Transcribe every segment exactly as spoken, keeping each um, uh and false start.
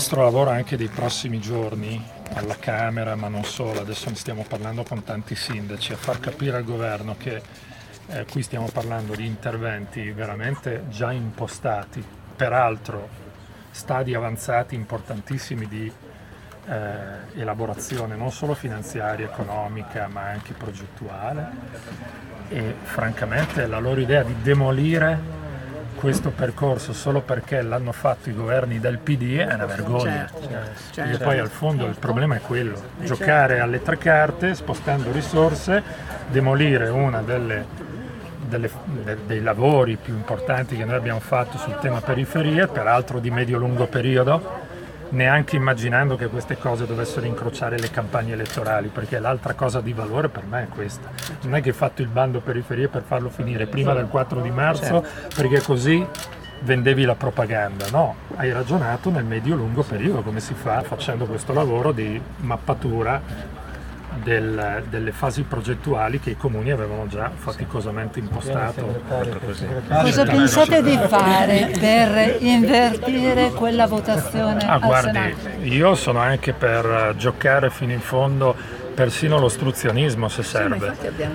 Il nostro lavoro anche dei prossimi giorni alla Camera, ma non solo, adesso ne stiamo parlando con tanti sindaci, a far capire al governo che eh, qui stiamo parlando di interventi veramente già impostati, peraltro stadi avanzati importantissimi di eh, elaborazione non solo finanziaria, economica, ma anche progettuale, e francamente la loro idea di demolire questo percorso solo perché l'hanno fatto i governi del P D è una vergogna. Certo, certo, Perché certo. poi al fondo il problema è quello, giocare alle tre carte, spostando risorse, demolire una delle, delle, de, dei lavori più importanti che noi abbiamo fatto sul tema periferie, peraltro di medio-lungo periodo, neanche immaginando che queste cose dovessero incrociare le campagne elettorali, perché l'altra cosa di valore per me è questa. Non è che hai fatto il bando periferie per farlo finire prima del quattro di marzo, perché così vendevi la propaganda. No, hai ragionato nel medio-lungo periodo, come si fa facendo questo lavoro di mappatura del, delle fasi progettuali che i comuni avevano già faticosamente impostato. Cosa pensate di fare per invertire quella votazione Ah, al guardi, Senato? io sono anche per giocare fino in fondo persino l'ostruzionismo se serve,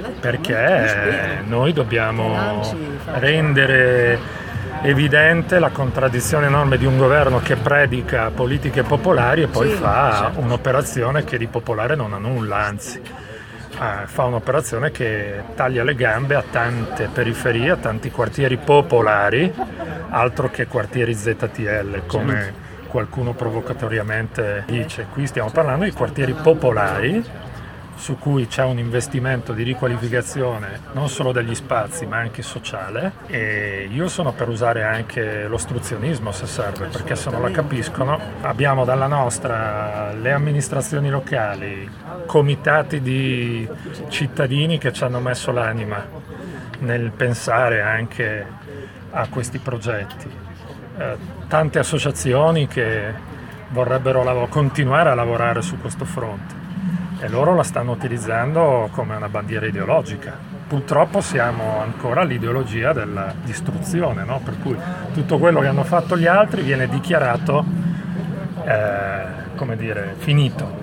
perché noi dobbiamo rendere evidente la contraddizione enorme di un governo che predica politiche popolari e poi fa un'operazione che di popolare non ha nulla, anzi eh, fa un'operazione che taglia le gambe a tante periferie, a tanti quartieri popolari, altro che quartieri Z T L come qualcuno provocatoriamente dice. Qui stiamo parlando di quartieri popolari su cui c'è un investimento di riqualificazione non solo degli spazi ma anche sociale, e io sono per usare anche l'ostruzionismo se serve, perché se non la capiscono abbiamo dalla nostra le amministrazioni locali, comitati di cittadini che ci hanno messo l'anima nel pensare anche a questi progetti, eh, tante associazioni che vorrebbero lav- continuare a lavorare su questo fronte, e loro la stanno utilizzando come una bandiera ideologica. Purtroppo siamo ancora all'ideologia della distruzione, no? Per cui tutto quello che hanno fatto gli altri viene dichiarato eh, come dire, finito.